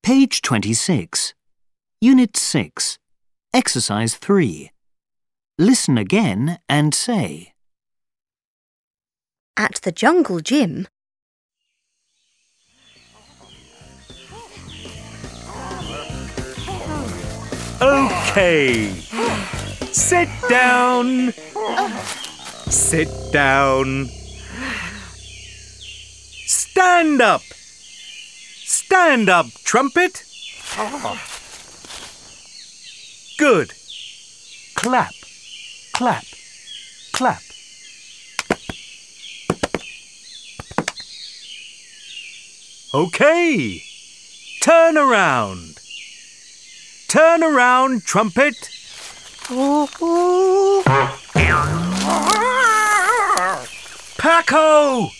Page 26. Unit 6. Exercise 3. Listen again and say. At the jungle gym. OK. Sit down. Sit down. Stand up. Stand up, Trumpet. Good. Clap, clap, clap. OK. Turn around. Turn around, Trumpet. Paco!